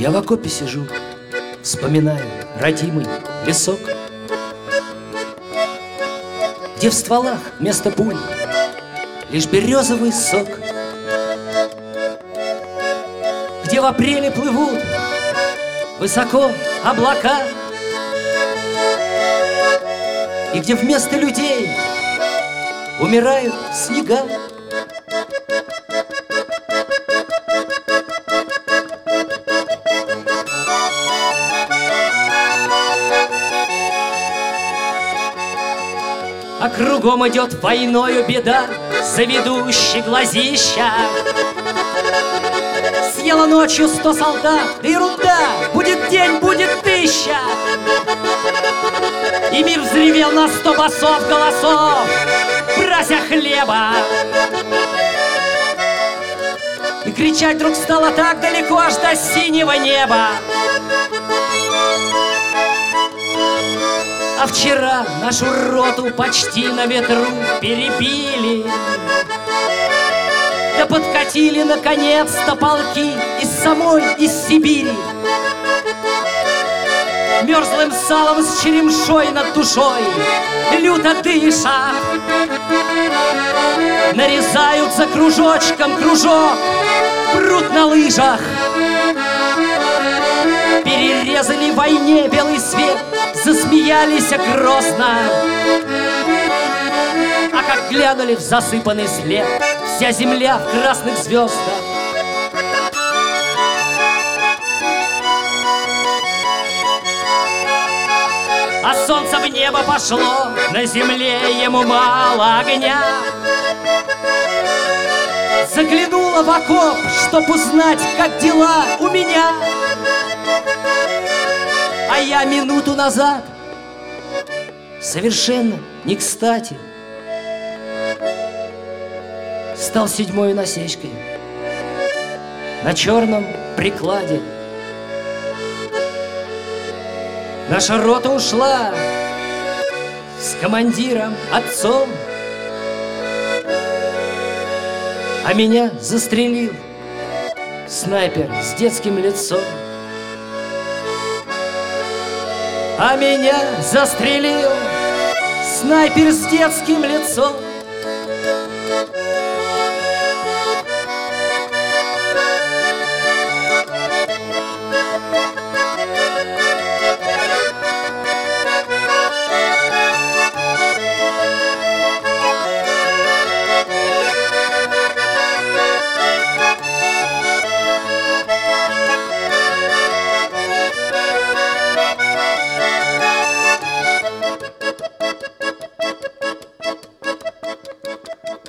Я в окопе сижу, вспоминаю родимый лесок, где в стволах вместо пуль лишь березовый сок, где в апреле плывут высоко облака, и где вместо людей умирают снега. А кругом идет войною беда, заведущий глазища. Съела ночью 100 солдат, да ерунда, будет день, будет 1000. И мир взревел на 100 басов голосов, прася хлеба. И кричать вдруг стало так далеко, аж до синего неба. А вчера нашу роту почти на ветру перебили, да подкатили наконец-то полки из Сибири. Мерзлым салом с черемшой над душой, люто дыша, нарезают за кружочком кружок, прут на лыжах. Перерезали в войне белый свет, засмеялись грозно. А как глянули в засыпанный след, вся земля в красных звездах. А солнце в небо пошло, на земле ему мало огня. Заглянула в окоп, чтоб узнать, как дела у меня. А я минуту назад, совершенно не кстати, стал 7-й насечкой на черном прикладе. Наша рота ушла с командиром отцом, а меня застрелил снайпер с детским лицом. А меня застрелил снайпер с детским лицом.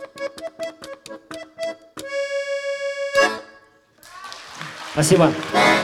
Спасибо.